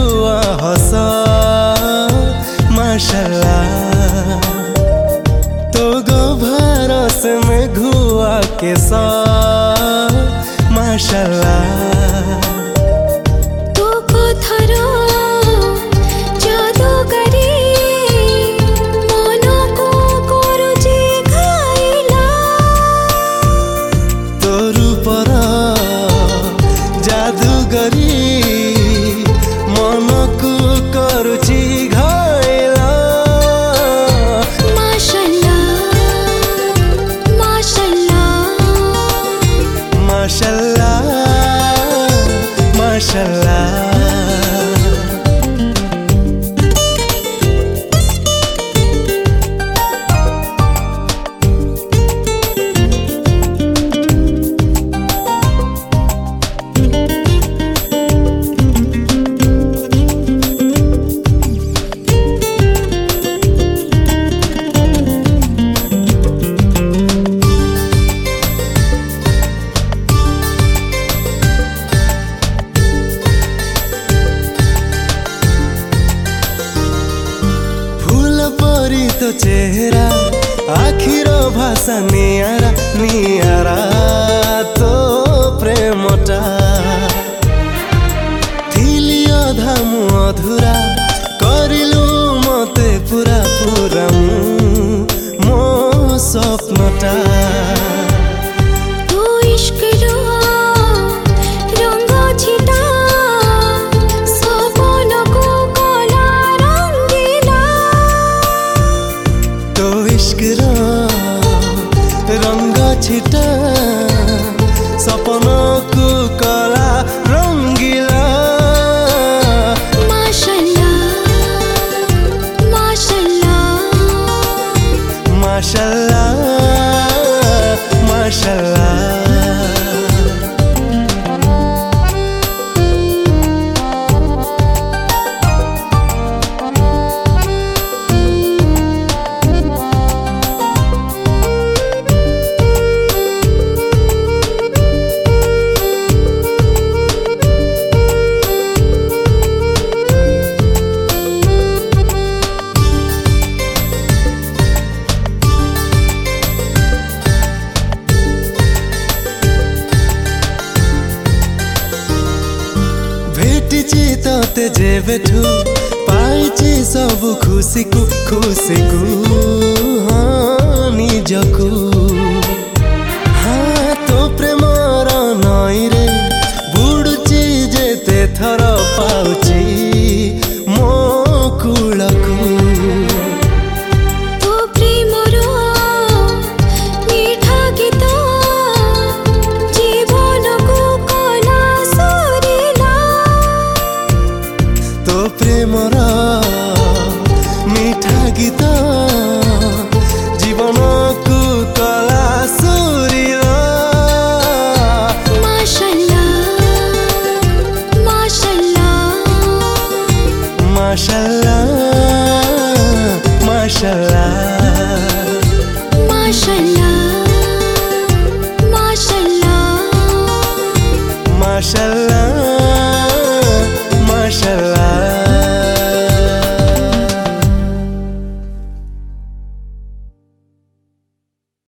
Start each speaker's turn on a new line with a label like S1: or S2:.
S1: मେघुआ हस माशाल्लाह तो गभारस मेघुआ केस माशाल्लाह तो चेहरा आखिर भाषा नियारा नियारा तो प्रेमटा थिली अधा मु अधूरा करिलु मते पूरा पूरा मो स्वप्नटा रंग छिटा सपन को कला रंगीला
S2: माशाल्लाह माशाल्लाह
S1: माशाल्लाह माशाल्लाह तोते जेबेठू पाइची सब खुशी को हाँ निजकू हाँ तो प्रेमर नई रे बुड़ुची जेते थर पाउची मो कूलकू प्रेमरा